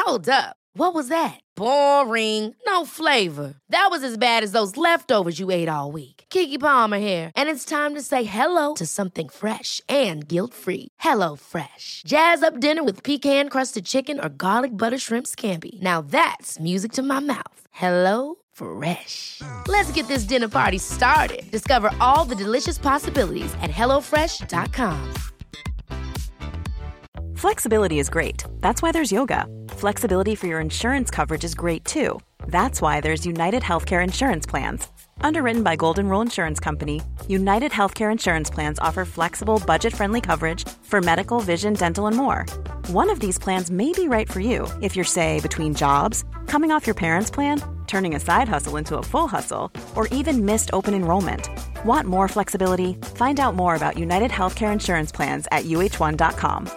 Hold up. What was that? Boring. No flavor. That was as bad as those leftovers you ate all week. Keke Palmer here, and it's time to say hello to something fresh and guilt-free. Hello Fresh. Jazz up dinner with pecan-crusted chicken or garlic butter shrimp scampi. Now that's music to my mouth. Hello Fresh. Let's get this dinner party started. Discover all the delicious possibilities at hellofresh.com. Flexibility is great. That's why there's yoga. Flexibility for your insurance coverage is great too. That's why there's United Healthcare Insurance Plans. Underwritten by Golden Rule Insurance Company, United Healthcare Insurance Plans offer flexible, budget-friendly coverage for medical, vision, dental, and more. One of these plans may be right for you if you're, say, between jobs, coming off your parents' plan, turning a side hustle into a full hustle, or even missed open enrollment. Want more flexibility? Find out more about United Healthcare Insurance Plans at uh1.com.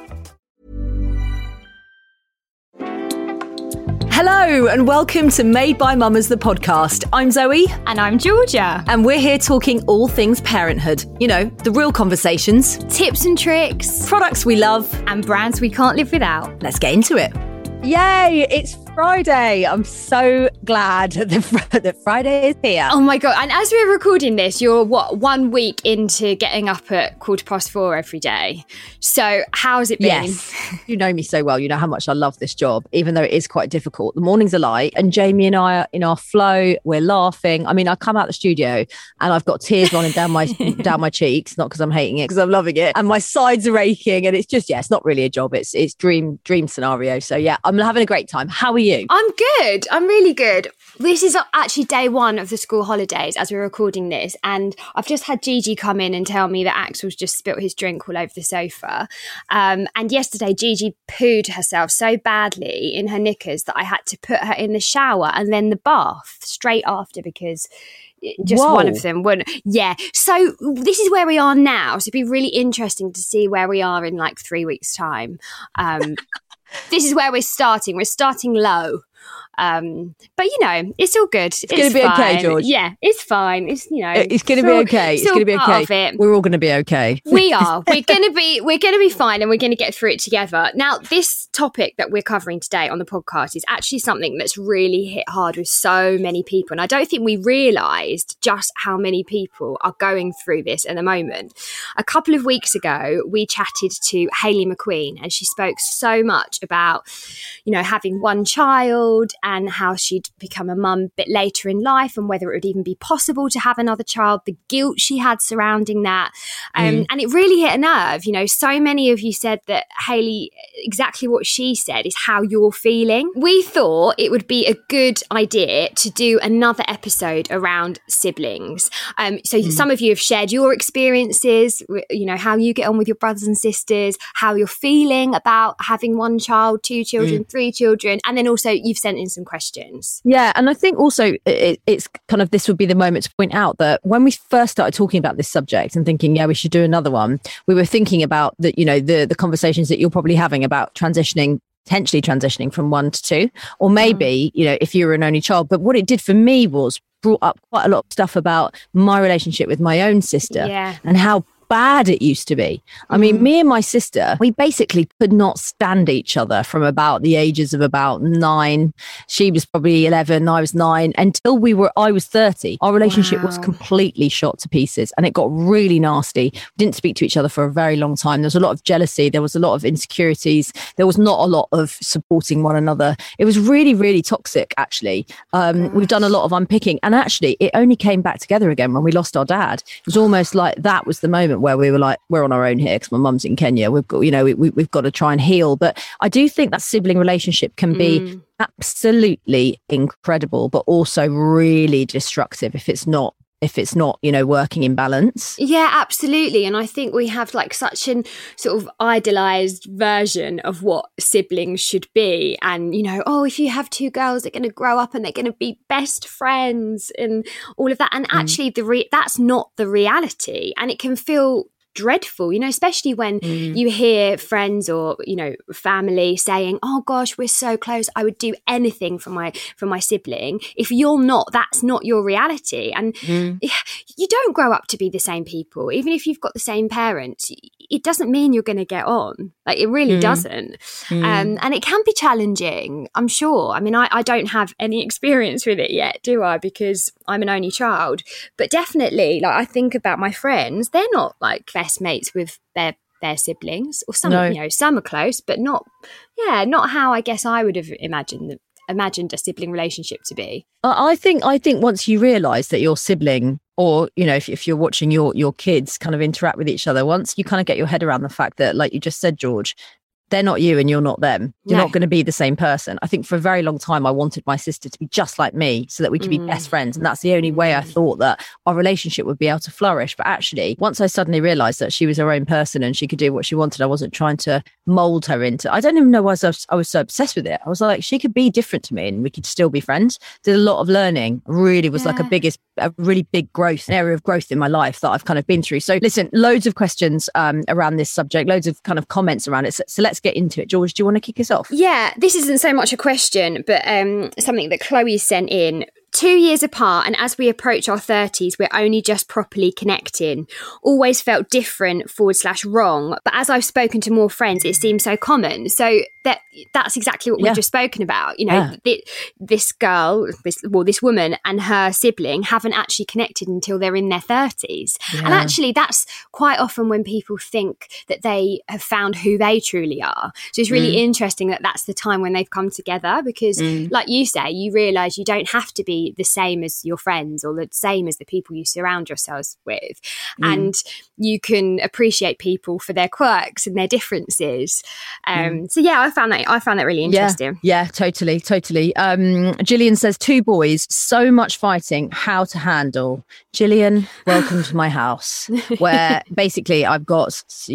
Hello and welcome to Made by Mamas, the podcast. I'm Zoe. And I'm Georgia. And we're here talking all things parenthood. You know, the real conversations. Tips and tricks. Products we love. And brands we can't live without. Let's get into it. Yay, it's Friday. I'm so glad that Friday is here. Oh my God. And as we're recording this, you're 1 week into getting up at 4:15 every day. So how's it been? Yes. You know me so well. You know how much I love this job, even though it is quite difficult. The mornings are light and Jamie and I are in our flow. We're laughing. I mean, I come out the studio and I've got tears running down my cheeks, not because I'm hating it, because I'm loving it. And my sides are aching and it's just, it's not really a job. It's dream scenario. So yeah, I'm having a great time. How are you? I'm good. I'm really good. This is actually day one of the school holidays as we're recording this. And I've just had Gigi come in and tell me that Axel's just spilt his drink all over the sofa. And yesterday, Gigi pooed herself so badly in her knickers that I had to put her in the shower and then the bath straight after because just Whoa. one of them wouldn't. Yeah. So this is where we are now. So it'd be really interesting to see where we are in like 3 weeks' time. This is where we're starting. We're starting low. But you know, it's all good. It's going to be fine. okay, George. Yeah, it's fine. It's, you know, it's going to be okay. It's going to be okay. We're all going to be okay. We are. We're going to be fine, and we're going to get through it together. Now, this topic that we're covering today on the podcast is actually something that's really hit hard with so many people, and I don't think we realised just how many people are going through this at the moment. A couple of weeks ago, we chatted to Hayley McQueen, and she spoke so much about, you know, having one child and how she'd become a mum a bit later in life and whether it would even be possible to have another child, the guilt she had surrounding that. And it really hit a nerve. You know, so many of you said that Hayley, exactly what she said is how you're feeling. We thought it would be a good idea to do another episode around siblings. Some of you have shared your experiences, you know, how you get on with your brothers and sisters, how you're feeling about having one child, 2 children, 3 children, and then also you've sent in some questions. Yeah, and I think also it's kind of, this would be the moment to point out that when we first started talking about this subject and thinking, yeah, we should do another one, we were thinking about the, you know, the conversations that you're probably having about potentially transitioning from 1 to 2, or maybe, you know, if you were an only child. But what it did for me was brought up quite a lot of stuff about my relationship with my own sister and how bad it used to be. I mean, me and my sister, we basically could not stand each other from about the ages of about 9. She was probably 11, I was 9, until I was 30. Our relationship was completely shot to pieces and it got really nasty. We didn't speak to each other for a very long time. There was a lot of jealousy. There was a lot of insecurities. There was not a lot of supporting one another. It was really, really toxic, actually. We've done a lot of unpicking, and actually it only came back together again when we lost our dad. It was almost like that was the moment where we were like, we're on our own here because my mum's in Kenya. We've got, you know, we've got to try and heal. But I do think that sibling relationship can be absolutely incredible, but also really destructive if it's not, you know, working in balance. Yeah, absolutely. And I think we have like such an sort of idolized version of what siblings should be. And, you know, oh, if you have 2 girls, they're going to grow up and they're going to be best friends and all of that. And actually that's not the reality. And it can feel dreadful, you know, especially when you hear friends or, you know, family saying, oh gosh, we're so close, I would do anything for my sibling. If you're not, that's not your reality. And you don't grow up to be the same people. Even if you've got the same parents, it doesn't mean you're going to get on. Like, it really doesn't. And it can be challenging, I'm sure. I mean, I don't have any experience with it yet, do I? Because I'm an only child. But definitely, like, I think about my friends, they're not like best mates with their siblings, or some, you know, some are close, but not how I guess I would have imagined a sibling relationship to be. I think once you realise that your sibling, or, you know, if you're watching your kids kind of interact with each other, once you kind of get your head around the fact that, like you just said, George, they're not you and you're not them. You're not going to be the same person. I think for a very long time, I wanted my sister to be just like me so that we could be best friends. And that's the only way I thought that our relationship would be able to flourish. But actually, once I suddenly realised that she was her own person and she could do what she wanted, I wasn't trying to mould her into, I don't even know why I was so obsessed with it. I was like, she could be different to me and we could still be friends. Did a lot of learning. Really was like a really big growth, an area of growth in my life that I've kind of been through. So listen, loads of questions around this subject, loads of kind of comments around it. So let's get into it. George, do you want to kick us off? Yeah, this isn't so much a question, but something that Chloe sent in. 2 years apart, and as we approach our 30s, we're only just properly connecting. Always felt different / wrong, but as I've spoken to more friends, it seems so common. So that's exactly what we've just spoken about. You know, this woman and her sibling haven't actually connected until they're in their 30s. Yeah. And actually, that's quite often when people think that they have found who they truly are. So it's really interesting that that's the time when they've come together, because like you say, you realise you don't have to be the same as your friends or the same as the people you surround yourselves with, and you can appreciate people for their quirks and their differences. So yeah, I found that really interesting. Yeah, totally. Gillian says 2 boys, so much fighting, how to handle. Gillian, welcome to my house, where basically I've got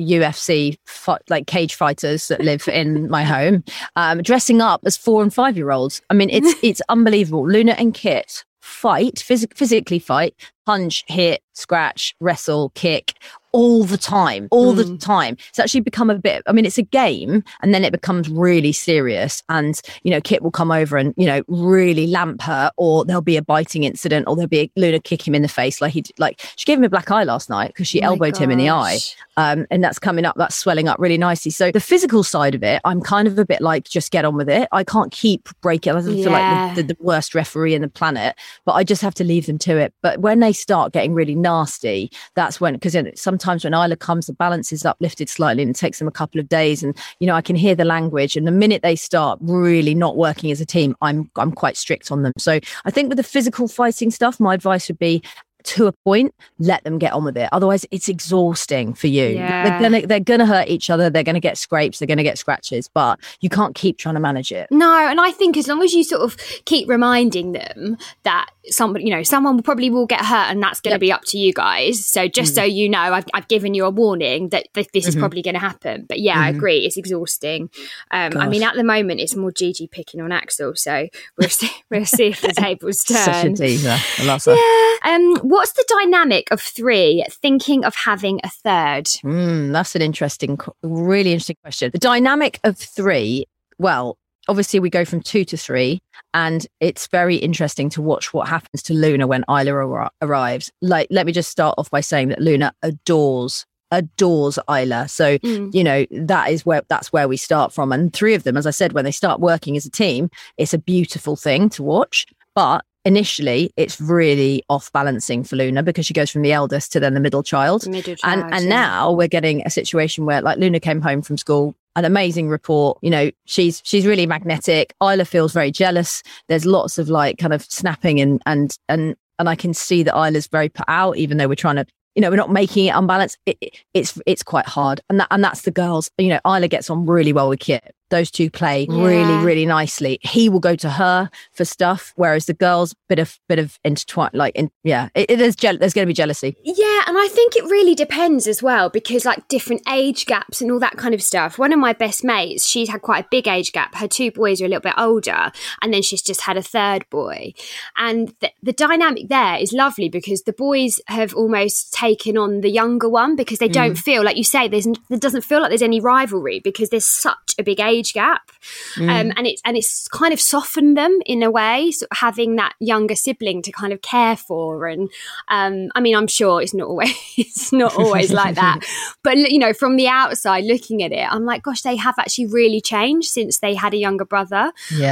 UFC like cage fighters that live in my home, dressing up as 4 and 5 year olds. I mean, it's unbelievable. Luna and Kit fight, physically fight, punch, hit, scratch, wrestle, kick, all the time. It's actually become a bit, I mean, it's a game, and then it becomes really serious. And, you know, Kit will come over and, you know, really lamp her, or there'll be a biting incident, or there'll be Luna kick him in the face. She gave him a black eye last night because she elbowed him in the eye. And that's coming up, that's swelling up really nicely. So the physical side of it, I'm kind of a bit like, just get on with it. I can't keep breaking. I feel like the worst referee in the planet, but I just have to leave them to it. But when they start getting really nasty, that's when, because sometimes when Isla comes, the balance is uplifted slightly and it takes them a couple of days, and, you know, I can hear the language, and the minute they start really not working as a team, I'm quite strict on them. So I think with the physical fighting stuff, my advice would be, to a point, let them get on with it. Otherwise, it's exhausting for you. Yeah. They're gonna hurt each other. They're gonna get scrapes. They're gonna get scratches. But you can't keep trying to manage it. No, and I think as long as you sort of keep reminding them that someone probably will get hurt, and that's going to be up to you guys. So just so you know, I've given you a warning that this is probably going to happen. But yeah, I agree, it's exhausting. I mean, at the moment, it's more Gigi picking on Axel. So we'll see if the tables turn. Such a teaser. I love that. Yeah. What's the dynamic of 3 thinking of having a third? That's an really interesting question. The dynamic of 3, well, obviously we go from 2 to 3, and it's very interesting to watch what happens to Luna when Isla arrives. Like, let me just start off by saying that Luna adores Isla. So, you know, that's where we start from. And 3 of them, as I said, when they start working as a team, it's a beautiful thing to watch. But initially, it's really off-balancing for Luna, because she goes from the eldest to then the middle child. And now we're getting a situation where, like, Luna came home from school, an amazing report. You know, she's really magnetic. Isla feels very jealous. There's lots of like kind of snapping and I can see that Isla's very put out, even though we're trying to, you know, we're not making it unbalanced. It's quite hard. And that's the girls. You know, Isla gets on really well with Kit. Those 2 play really, really nicely. He will go to her for stuff, whereas the girls bit of intertwined. There's going to be jealousy. Yeah, and I think it really depends as well, because like different age gaps and all that kind of stuff. One of my best mates, she's had quite a big age gap. Her 2 boys are a little bit older, and then she's just had a 3rd boy. And the dynamic there is lovely, because the boys have almost taken on the younger one, because they don't feel, like you say, there doesn't feel like there's any rivalry, because there's such a big age age gap, and it's kind of softened them in a way, so having that younger sibling to kind of care for. And I mean, I'm sure it's not always like that, but you know, from the outside looking at it, I'm like, gosh, they have actually really changed since they had a younger brother.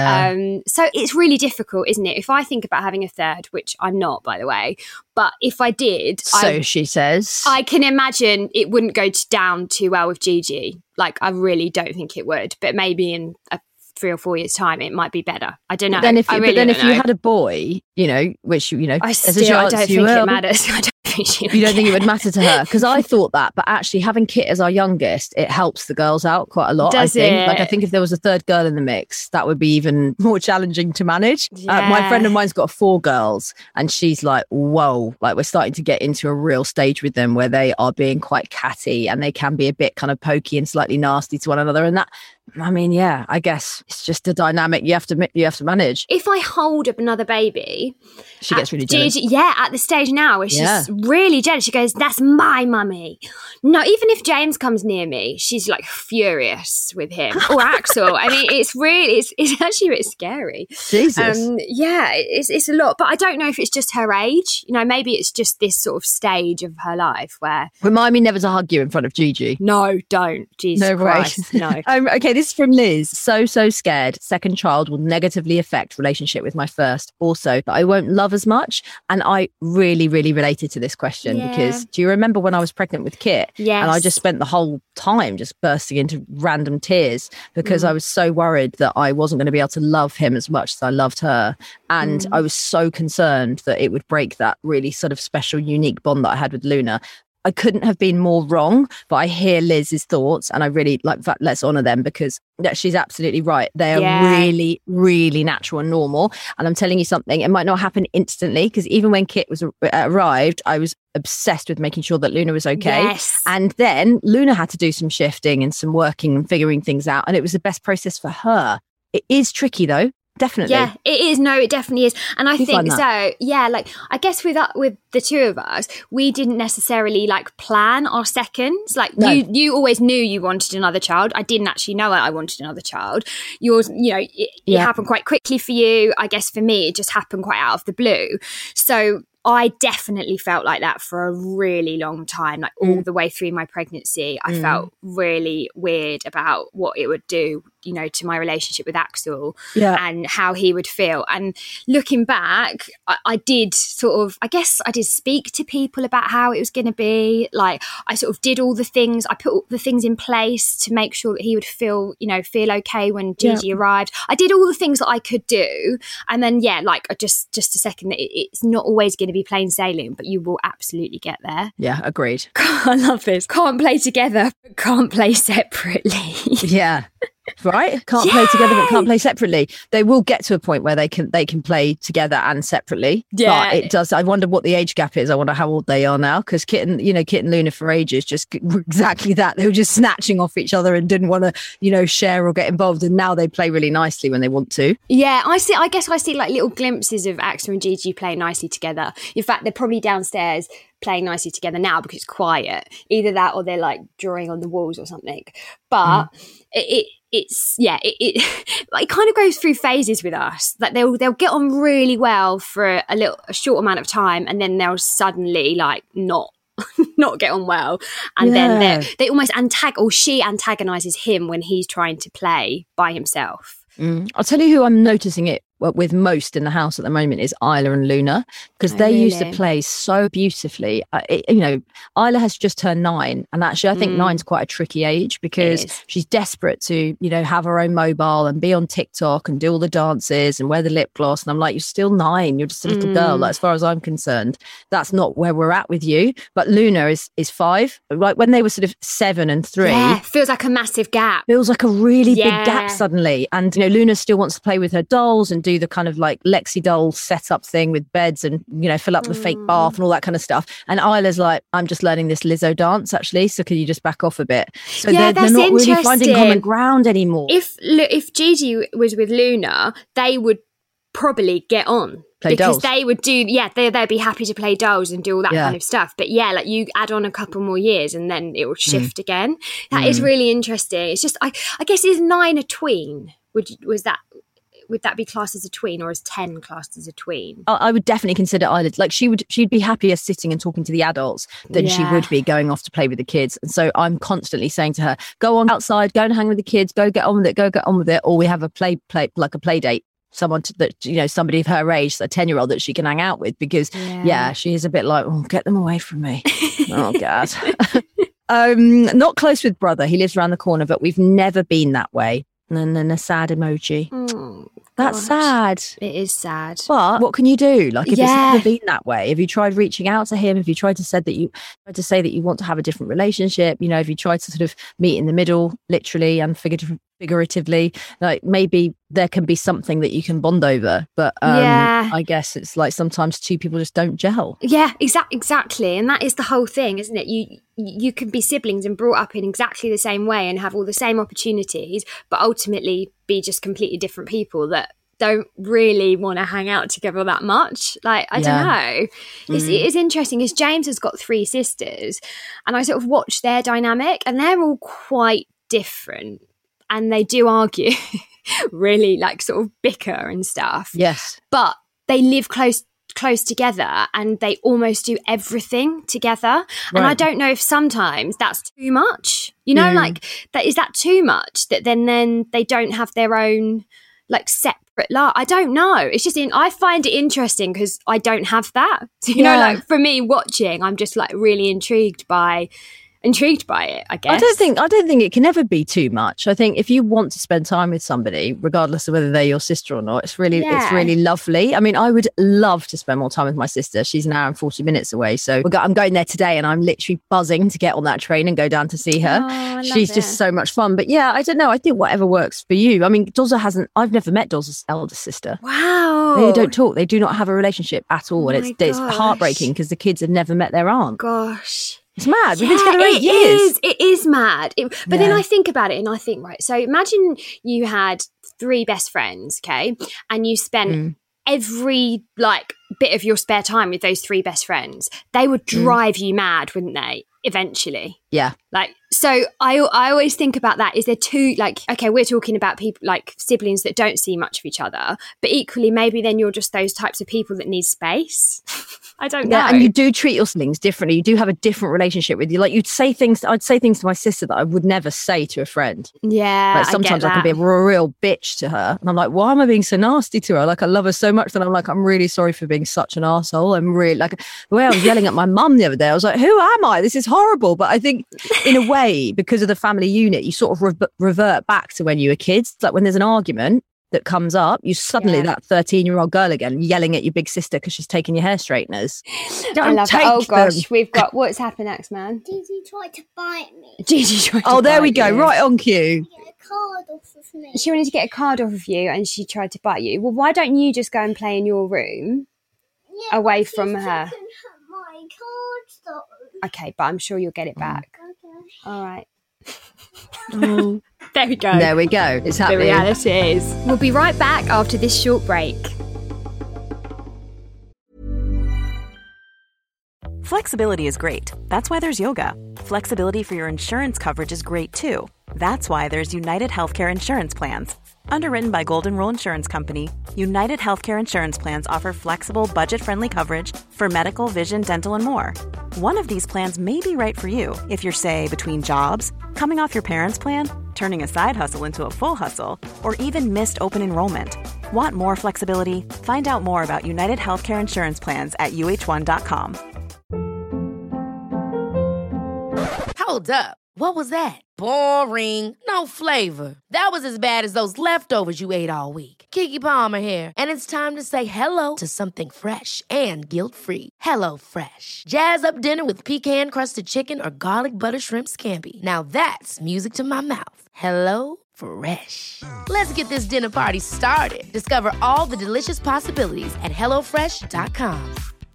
So it's really difficult, isn't it? If I think about having a third, which I'm not, by the way, but if I did, she says, I can imagine it wouldn't go down too well with Gigi. Like, I really don't think it would, but maybe in 3 or 4 years' time, it might be better. I don't know. But then if you had a boy, you know, which, you know, I don't think it matters. You don't think it would matter to her? Because I thought that, but actually having Kit as our youngest, it helps the girls out quite a lot. I think if there was a third girl in the mix, that would be even more challenging to manage. My friend of mine's got 4 girls, and she's like, whoa, like we're starting to get into a real stage with them where they are being quite catty and they can be a bit kind of pokey and slightly nasty to one another. And that, I mean, yeah, I guess it's just a dynamic you have to manage. If I hold up another baby, she gets really jealous. At the stage now where she's really jealous. She goes, "That's my mummy." No, even if James comes near me, she's like furious with him or Axel. I mean, it's actually a bit scary. Jesus. It's a lot, but I don't know if it's just her age. You know, maybe it's just this sort of stage of her life where. Remind me never to hug you in front of Gigi. No, don't. Jesus Christ, no. Okay, this is from Liz. So scared. Second child will negatively affect relationship with my first. Also, that I won't love as much. And I really, really related to this question because do you remember when I was pregnant with Kit? Yes. And I just spent the whole time just bursting into random tears because I was so worried that I wasn't going to be able to love him as much as I loved her. And I was so concerned that it would break that really sort of special, unique bond that I had with Luna. I couldn't have been more wrong, but I hear Liz's thoughts and I really like that. Let's honour them because she's absolutely right. They are really, really natural and normal. And I'm telling you something, it might not happen instantly because even when Kit was arrived, I was obsessed with making sure that Luna was okay. Yes. And then Luna had to do some shifting and some working and figuring things out. And it was the best process for her. It is tricky though. Definitely. Yeah, it is. No, it definitely is. And I think so. Yeah, like I guess with the two of us, we didn't necessarily like plan our seconds. Like you always knew you wanted another child. I didn't actually know I wanted another child. Yours, you know, it happened quite quickly for you. I guess for me, it just happened quite out of the blue. So I definitely felt like that for a really long time, like all the way through my pregnancy. I felt really weird about what it would do, you know, to my relationship with Axel and how he would feel. And looking back, I did I did speak to people about how it was going to be. Like I sort of did all the things, I put all the things in place to make sure that he would feel okay when Gigi arrived. I did all the things that I could do. And then, like just a second, that it's not always going to be plain sailing, but you will absolutely get there. Yeah, agreed. I love this. Can't play together, but can't play separately. Yeah. Right? Can't play together but can't play separately. They will get to a point where they can play together and separately. Yeah. But it does. I wonder what the age gap is. I wonder how old they are now because Kit and Luna for ages just were exactly that. They were just snatching off each other and didn't want to, share or get involved. And now they play really nicely when they want to. Yeah, I guess I see like little glimpses of Axel and Gigi playing nicely together. In fact, they're probably downstairs playing nicely together now because it's quiet. Either that or they're like drawing on the walls or something. But it kind of goes through phases with us. Like they'll get on really well for a short amount of time, and then they'll suddenly like not get on well, and then they almost she antagonizes him when he's trying to play by himself. I'll tell you who I'm noticing it with most in the house at the moment is Isla and Luna because they used to play so beautifully. Isla has just turned 9 and actually I think 9's quite a tricky age because she's desperate to, have her own mobile and be on TikTok and do all the dances and wear the lip gloss. And I'm like, you're still 9. You're just a little girl. Like, as far as I'm concerned, that's not where we're at with you. But Luna is 5. Right when they were sort of 7 and 3. Yeah, feels like a massive gap. Feels like a really big gap suddenly. And, Luna still wants to play with her dolls and do the kind of like Lexi doll setup thing with beds and fill up the fake bath and all that kind of stuff. And Isla's like, I'm just learning this Lizzo dance actually, so can you just back off a bit? So they're not really finding common ground anymore. If Gigi was with Luna, they would probably get on Play because dolls. they would do, they'd be happy to play dolls and do all that kind of stuff. But like you add on a couple more years and then it will shift again. That is really interesting. It's just, I guess, is 9 a tween? Would that be classed as a tween, or is 10 classed as a tween? I would definitely consider either. Like she'd be happier sitting and talking to the adults than she would be going off to play with the kids. And so I'm constantly saying to her, go on outside, go and hang with the kids, go get on with it. Or we have a play date. Someone somebody of her age, a 10-year-old that she can hang out with, because she is a bit like, get them away from me. Oh God. Not close with brother. He lives around the corner, but we've never been that way. And then a sad emoji. That's sad. It is sad. But what can you do? Like, if it's never been that way, have you tried reaching out to him? Have you tried to say that you want to have a different relationship? You know, have you tried to sort of meet in the middle, literally and figuratively? Like, maybe there can be something that you can bond over. But I guess it's like sometimes two people just don't gel. Yeah, exactly. And that is the whole thing, isn't it? You can be siblings and brought up in exactly the same way and have all the same opportunities, but ultimately be just completely different people that don't really want to hang out together that much. Like, I don't know. It is interesting because James has got 3 sisters, and I sort of watch their dynamic, and they're all quite different, and they do argue really, like, sort of bicker and stuff. Yes. But they live close together and they almost do everything together. Right. And I don't know if sometimes that's too much, like is that too much that then they don't have their own like separate life? I don't know. It's just I find it interesting because I don't have that. You know, like for me watching, I'm just like really intrigued by it, I guess. I don't think it can ever be too much. I think if you want to spend time with somebody, regardless of whether they're your sister or not, it's really lovely. I mean, I would love to spend more time with my sister. She's an hour and 40 minutes away. So I'm going there today and I'm literally buzzing to get on that train and go down to see her. Oh, She's just so much fun. But yeah, I don't know. I think whatever works for you. I mean, I've never met Dozza's elder sister. Wow. They don't talk. They do not have a relationship at all. And it's heartbreaking because the kids have never met their aunt. Gosh. It's mad. We've been together 8 years. It is mad. But then I think about it and I think, right, so imagine you had 3 best friends, okay, and you spent every like bit of your spare time with those 3 best friends. They would drive you mad, wouldn't they? Eventually. Yeah. Like, so I always think about that. Is there 2, like, okay, we're talking about people like siblings that don't see much of each other, but equally maybe then you're just those types of people that need space. I don't know. Yeah, and you do treat your siblings differently. You do have a different relationship with you. Like I'd say things to my sister that I would never say to a friend. Yeah. Like sometimes I can be a real bitch to her. And I'm like, why am I being so nasty to her? Like I love her so much that I'm like, I'm really sorry for being such an arsehole. I'm really like the way I was yelling at my mum the other day, I was like, who am I? This is horrible. But I think in a way, because of the family unit, you sort of revert back to when you were kids. Like when there's an argument that comes up, you suddenly that 13-year-old girl again yelling at your big sister because she's taking your hair straighteners. I love that. Oh gosh, we've got what's happened next, man? Gigi tried to bite me. Gigi tried to Oh, there bite we go, you. right on cue. Get a card off of me. She wanted to get a card off of you and she tried to bite you. Well, why don't you just go and play in your room away from her? My cards though. Okay, but I'm sure you'll get it back. Okay. All right. There we go. There we go. It's happening. The reality is. We'll be right back after this short break. Flexibility is great. That's why there's yoga. Flexibility for your insurance coverage is great too. That's why there's United Healthcare Insurance Plans. Underwritten by Golden Rule Insurance Company, United Healthcare Insurance Plans offer flexible, budget-friendly coverage for medical, vision, dental, and more. One of these plans may be right for you if you're, say, between jobs, coming off your parents' plan, turning a side hustle into a full hustle, or even missed open enrollment. Want more flexibility? Find out more about United Healthcare Insurance Plans at uh1.com. Hold up. What was that? Boring. No flavor. That was as bad as those leftovers you ate all week. Keke Palmer here, and it's time to say hello to something fresh and guilt-free. Hello Fresh. Jazz up dinner with pecan-crusted chicken or garlic butter shrimp scampi. Now that's music to my mouth. Hello Fresh. Let's get this dinner party started. Discover all the delicious possibilities at hellofresh.com.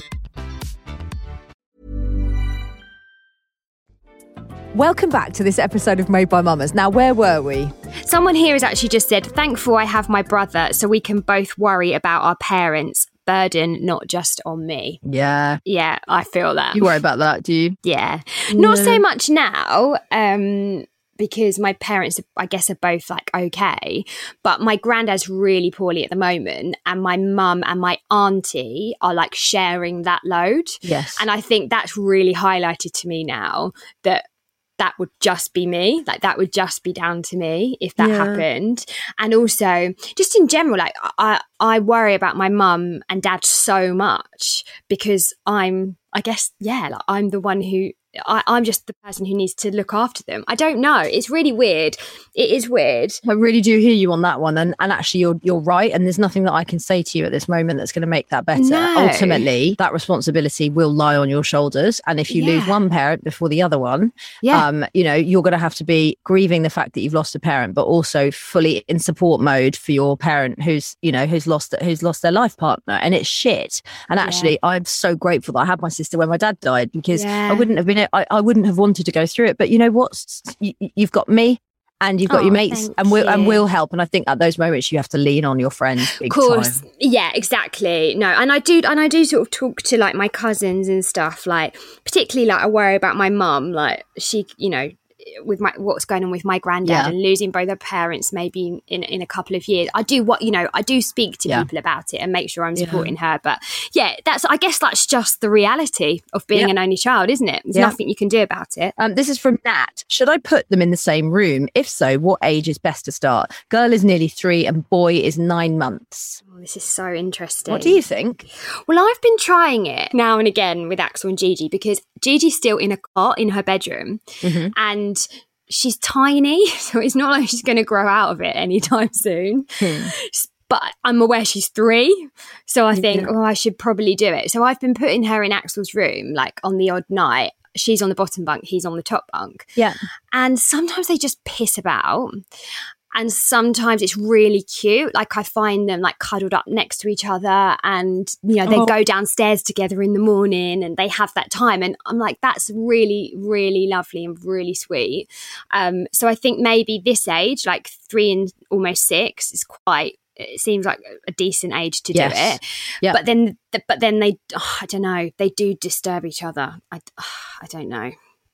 Welcome back to this episode of Made by Mamas. Now, where were we? Someone here has actually just said, thankful I have my brother so we can both worry about our parents. burden, not just on me. Yeah. Yeah, I feel that. You worry about that, do you? Yeah. Not so much now, because my parents, I guess, are both like okay. But my granddad's really poorly at the moment, and my mum and my auntie are like sharing that load. Yes. And I think that's really highlighted to me now that would just be me. Like that would just be down to me if that happened. And also just in general, like I worry about my mum and dad so much because I'm the one who I'm just the person who needs to look after them. I don't know. It's really weird. It is weird. I really do hear you on that one. And actually, you're right. And there's nothing that I can say to you at this moment that's going to make that better. No. Ultimately, that responsibility will lie on your shoulders. And if you lose one parent before the other one, you're going to have to be grieving the fact that you've lost a parent, but also fully in support mode for your parent who's lost their life partner. And it's shit. And actually, I'm so grateful that I had my sister when my dad died, because I wouldn't have wanted to go through it. But you know what? You've got me and you've got your mates, and we'll help. And I think at those moments you have to lean on your friends big time. Of course. Yeah, exactly. No, and I do sort of talk to like my cousins and stuff, like particularly like I worry about my mum, like she, with what's going on with my granddad and losing both her parents maybe in a couple of years. I do speak to people about it and make sure I'm supporting her. But I guess that's just the reality of being an only child, isn't it? There's nothing you can do about it. This is from Nat. Should I put them in the same room? If so, what age is best to start? Girl is nearly 3 and boy is 9 months. Oh, this is so interesting. What do you think? Well, I've been trying it now and again with Axel and Gigi, because Gigi's still in a cot in her bedroom and she's tiny, so it's not like she's going to grow out of it anytime soon. But I'm aware she's 3, so I think, I should probably do it. So I've been putting her in Axel's room, like on the odd night. She's on the bottom bunk, he's on the top bunk. Yeah. And sometimes they just piss about. And sometimes it's really cute. Like I find them like cuddled up next to each other, and they go downstairs together in the morning and they have that time. And I'm like, that's really, really lovely and really sweet. So I think maybe this age, like 3 and almost 6, is it seems like a decent age to do it. Yeah. But then they, I don't know, they do disturb each other. I don't know.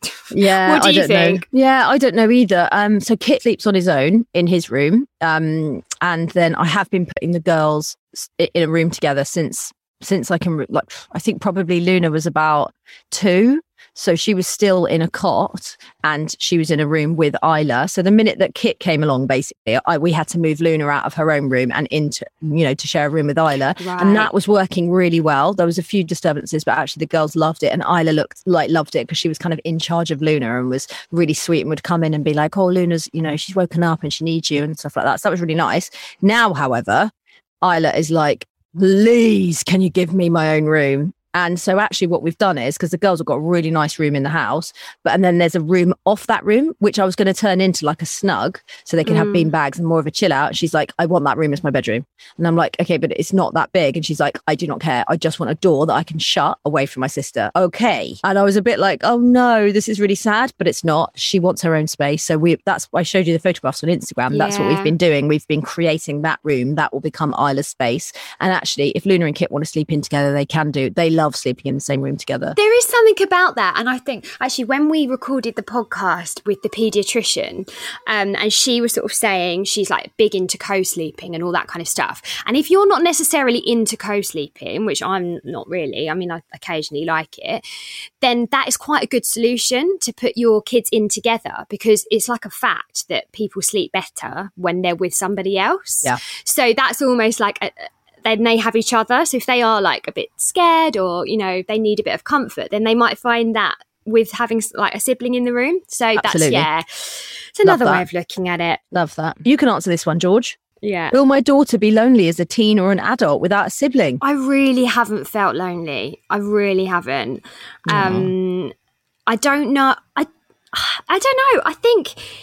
Yeah, what do you think? Yeah, I don't know either. So Kit sleeps on his own in his room, and then I have been putting the girls in a room together since I can. Like, I think probably Luna was about 2, so she was still in a cot and she was in a room with Isla. So the minute that Kit came along, basically, we had to move Luna out of her own room and into, to share a room with Isla. Right. And that was working really well. There was a few disturbances, but actually the girls loved it. And Isla loved it because she was kind of in charge of Luna and was really sweet and would come in and be like, oh, Luna's, she's woken up and she needs you and stuff like that. So that was really nice. Now, however, Isla is like, please, can you give me my own room? And so actually what we've done is, because the girls have got a really nice room in the house, and then there's a room off that room, which I was going to turn into like a snug so they can have bean bags and more of a chill out. She's like, I want that room as my bedroom. And I'm like, okay, but it's not that big. And she's like, I do not care. I just want a door that I can shut away from my sister. Okay. And I was a bit like, oh no, this is really sad, but it's not. She wants her own space. So that's why I showed you the photographs on Instagram. That's what we've been doing. We've been creating that room that will become Isla's space. And actually, if Luna and Kit want to sleep in together, they can do. They love sleeping in the same room together. There is something about that. And I think actually when we recorded the podcast with the paediatrician, and she was sort of saying she's like big into co-sleeping and all that kind of stuff. And if you're not necessarily into co-sleeping, which I'm not really, I mean, I occasionally like it, then that is quite a good solution to put your kids in together, because it's like a fact that people sleep better when they're with somebody else. Yeah. So that's almost like then they have each other. So if they are like a bit scared or, they need a bit of comfort, then they might find that with having like a sibling in the room. So Absolutely. It's another way of looking at it. Love that. You can answer this one, George. Yeah. Will my daughter be lonely as a teen or an adult without a sibling? I really haven't felt lonely. I really haven't. I don't know. I don't know. I think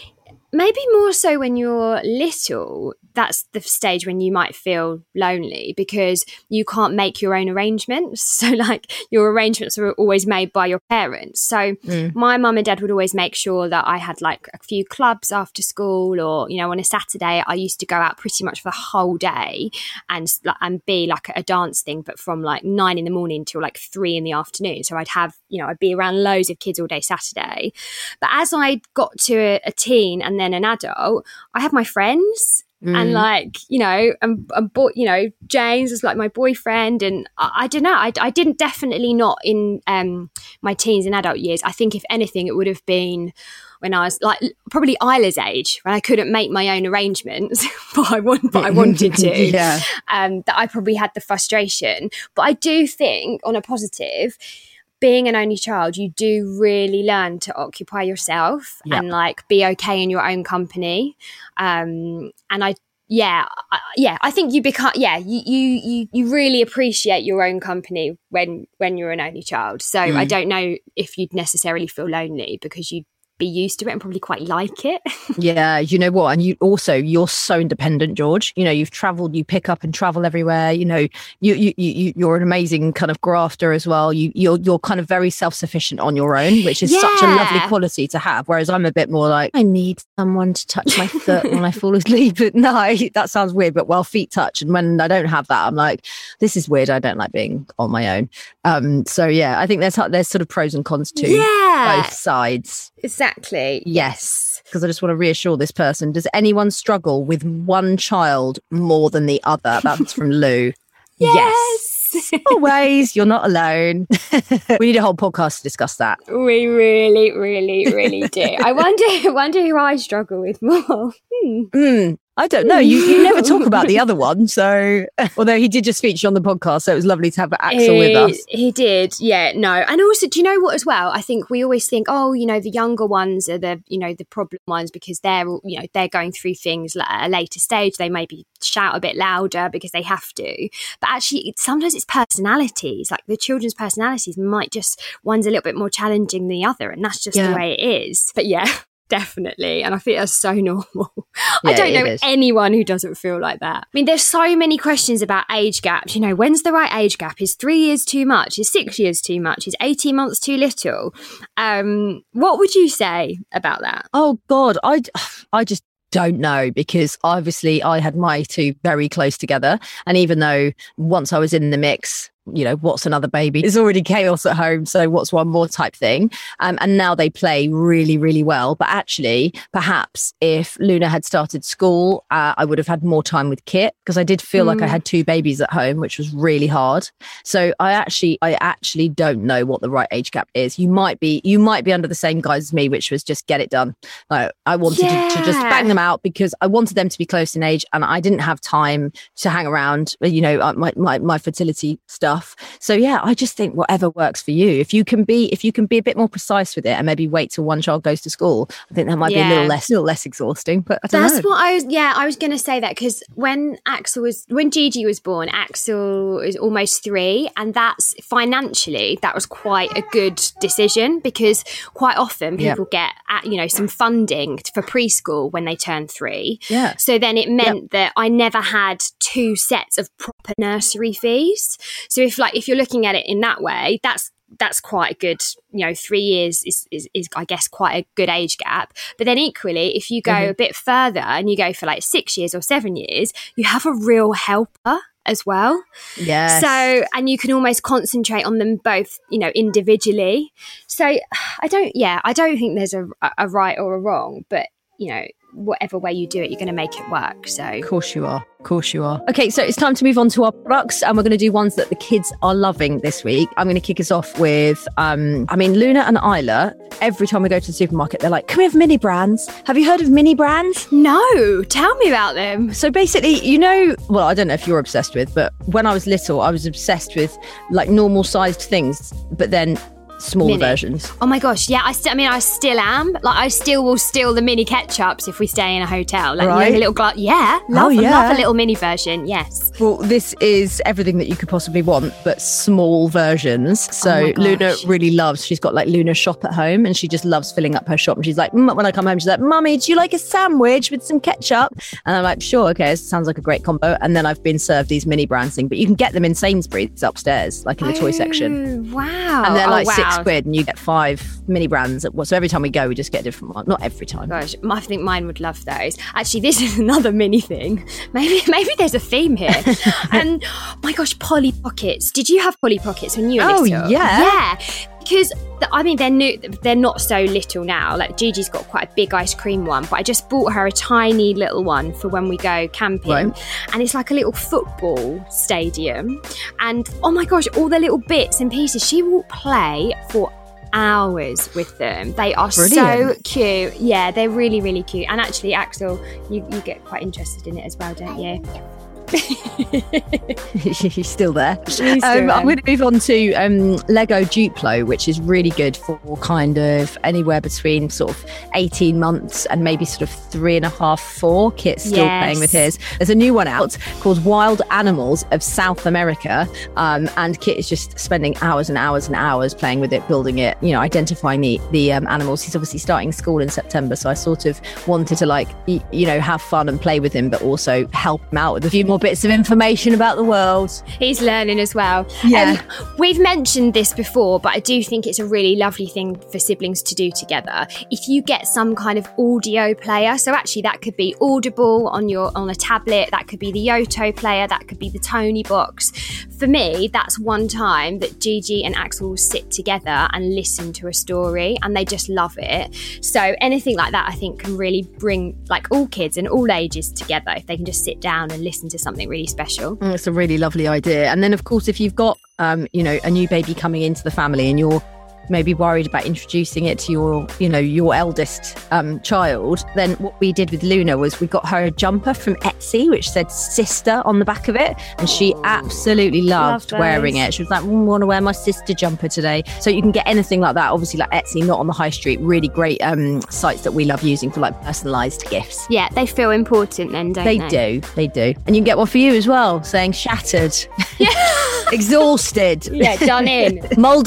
maybe more so when you're little, that's the stage when you might feel lonely because you can't make your own arrangements. So like your arrangements are always made by your parents. So my mum and dad would always make sure that I had like a few clubs after school, or, you know, on a Saturday I used to go out pretty much for the whole day and be like a dance thing, but from like 9 a.m. till like 3 p.m. So I'd have, you know, I'd be around loads of kids all day Saturday. But as I got to a teen and then an adult, I had my friends. And like, you know, you know, James was like my boyfriend, and I don't know, I didn't, definitely not in my teens and adult years. I think if anything, it would have been when I was like probably Isla's age, when I couldn't make my own arrangements, but I wanted to. Yeah. That I probably had the frustration. But I do think, on a positive, being an only child, you do really learn to occupy yourself and like be okay in your own company. And I think you become, you really appreciate your own company when you're an only child. So I don't know if you'd necessarily feel lonely because you'd be used to it and probably quite like it. Yeah, you know what? And you're so independent, George. You know, you've traveled, you pick up and travel everywhere. You know, you're an amazing kind of grafter as well. You're kind of very self-sufficient on your own, which is such a lovely quality to have. Whereas I'm a bit more like, I need someone to touch my foot when I fall asleep at night. That sounds weird, but well, feet touch. And when I don't have that, I'm like, this is weird. I don't like being on my own. So yeah, I think there's sort of pros and cons to both sides. Exactly. Yes. Because I just want to reassure this person. Does anyone struggle with one child more than the other? That's from Lou. Yes. Always. You're not alone. We need a whole podcast to discuss that. We really, really, really do. I wonder who I struggle with more. I don't know. You never talk about the other one. So, although he did just feature on the podcast, so it was lovely to have Axel with us. He did. Yeah, no. And also, do you know what as well? I think we always think, oh, you know, the younger ones are the problem ones because they're going through things at a later stage. They maybe shout a bit louder because they have to. But actually, sometimes it's personalities. Like the children's personalities might just, one's a little bit more challenging than the other. And that's just the way it is. But yeah. Definitely. And I think that's so normal. I don't know anyone who doesn't feel like that. I mean, there's so many questions about age gaps. You know, when's the right age gap? Is 3 years too much? Is 6 years too much? Is 18 months too little? What would you say about that? Oh, God, I just don't know, because obviously I had my two very close together. And even though once I was in the mix, you know, what's another baby? It's already chaos at home. So what's one more type thing? And now they play really, really well. But actually, perhaps if Luna had started school, I would have had more time with Kit, because I did feel like I had two babies at home, which was really hard. So I actually don't know what the right age gap is. You might be under the same guise as me, which was just get it done. Like, I wanted to just bang them out because I wanted them to be close in age, and I didn't have time to hang around, you know, my fertility stuff. So yeah, I just think whatever works for you. If you can be a bit more precise with it and maybe wait till one child goes to school, I think that might be a little less exhausting. But I don't know. That's what I was going to say that, because when Gigi was born, Axel is almost 3, and that's financially that was quite a good decision, because quite often people get some funding for preschool when they turn 3. Yeah. So then it meant that I never had 2 sets of proper nursery fees. So if you're looking at it in that way, that's quite a good, 3 years is I guess quite a good age gap. But then equally, if you go a bit further and you go for like 6 years or 7 years, you have a real helper as well. Yes. So, and you can almost concentrate on them both, individually. So I don't think there's a right or a wrong, but whatever way you do it, you're going to make it work. So Of course you are. Okay, so it's time to move on to our products, and we're going to do ones that the kids are loving this week. I'm going to kick us off with, Luna and Isla, every time we go to the supermarket, they're like, can we have mini brands? Have you heard of mini brands? No, tell me about them. So basically, well, I don't know if you're obsessed with, but when I was little, I was obsessed with like normal sized things, but then smaller versions. Oh my gosh, yeah. I still am. Like, I still will steal the mini ketchups if we stay in a hotel. Like, right? You know, the little glass. Yeah, love a little mini version. Yes. Well, this is everything that you could possibly want, but small versions. So Luna really loves. She's got like Luna Shop at home, and she just loves filling up her shop. And she's like, when I come home, she's like, "Mummy, do you like a sandwich with some ketchup?" And I'm like, "Sure, okay, it sounds like a great combo." And then I've been served these mini brands thing, but you can get them in Sainsbury's upstairs, like in the toy section. Wow! And they're like £6, and you get 5 mini brands. So every time we go, we just get a different one. Not every time. Gosh, I think mine would love those. Actually, this is another mini thing. Maybe there's a theme here. And my gosh, Polly Pockets. Did you have Polly Pockets when you were little? Oh yeah. Because they're new. They're not so little now. Like Gigi's got quite a big ice cream one, but I just bought her a tiny little one for when we go camping. Right. And it's like a little football stadium. And oh my gosh, all the little bits and pieces. She will play for hours with them. They are so cute. Yeah, they're really, really cute. And actually, Axel, you get quite interested in it as well, don't you? She's still there. I'm going to move on to Lego Duplo, which is really good for kind of anywhere between sort of 18 months and maybe sort of 3.5, 4. Kit's still playing with his. There's a new one out called Wild Animals of South America, and Kit is just spending hours and hours and hours playing with it, building it, you know, identifying the animals. He's obviously starting school in September, so I sort of wanted to like, you know, have fun and play with him, but also help him out with a few more bits of information about the world. He's learning as well. Yeah. We've mentioned this before, but I do think it's a really lovely thing for siblings to do together. If you get some kind of audio player, so actually that could be Audible on a tablet, that could be the Yoto player, that could be the Tony box. For me, that's one time that Gigi and Axel will sit together and listen to a story, and they just love it. So anything like that, I think, can really bring like all kids and all ages together if they can just sit down and listen to something really special. It's a really lovely idea. And then of course, if you've got you know, a new baby coming into the family and you're maybe worried about introducing it to your eldest child, then what we did with Luna was we got her a jumper from Etsy which said sister on the back of it, and she absolutely loved wearing it. She was like, I want to wear my sister jumper today. So you can get anything like that, obviously, like Etsy, not on the high street. Really great sites that we love using for like personalised gifts. Yeah, they feel important then, don't they? They do. And you can get one for you as well, saying shattered. Exhausted. Yeah, done in. Maldives ?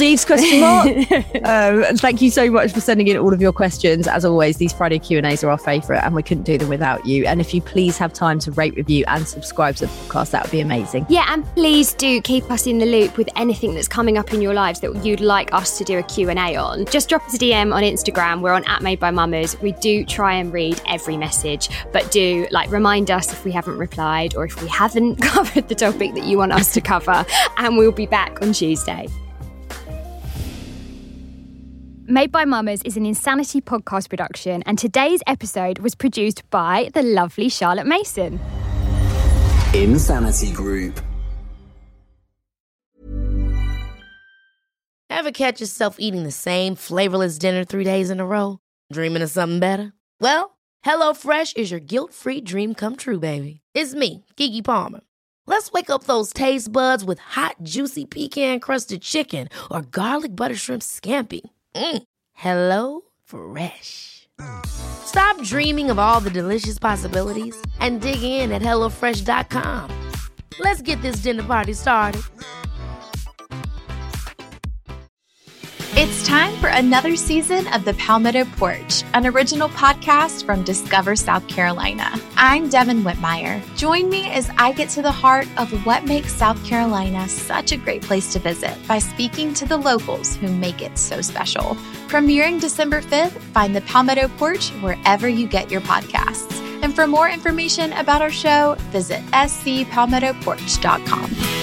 And thank you so much for sending in all of your questions. As always, these Friday Q&As are our favourite, and we couldn't do them without you. And if you please have time to rate, review and subscribe to the podcast, that would be amazing. Yeah, and please do keep us in the loop with anything that's coming up in your lives that you'd like us to do a Q&A on. Just drop us a DM on Instagram. We're on @MadeByMummers. We do try and read every message, but do remind us if we haven't replied or if we haven't covered the topic that you want us to cover, and we'll be back on Tuesday. Made by Mummers is an Insanity podcast production, and today's episode was produced by the lovely Charlotte Mason. Insanity Group. Ever catch yourself eating the same flavorless dinner 3 days in a row? Dreaming of something better? Well, HelloFresh is your guilt-free dream come true, baby. It's me, Keke Palmer. Let's wake up those taste buds with hot, juicy pecan-crusted chicken or garlic butter shrimp scampi. Hello Fresh. Stop dreaming of all the delicious possibilities and dig in at HelloFresh.com. Let's get this dinner party started. It's time for another season of The Palmetto Porch, an original podcast from Discover South Carolina. I'm Devin Whitmire. Join me as I get to the heart of what makes South Carolina such a great place to visit by speaking to the locals who make it so special. Premiering December 5th, find The Palmetto Porch wherever you get your podcasts. And for more information about our show, visit scpalmettoporch.com.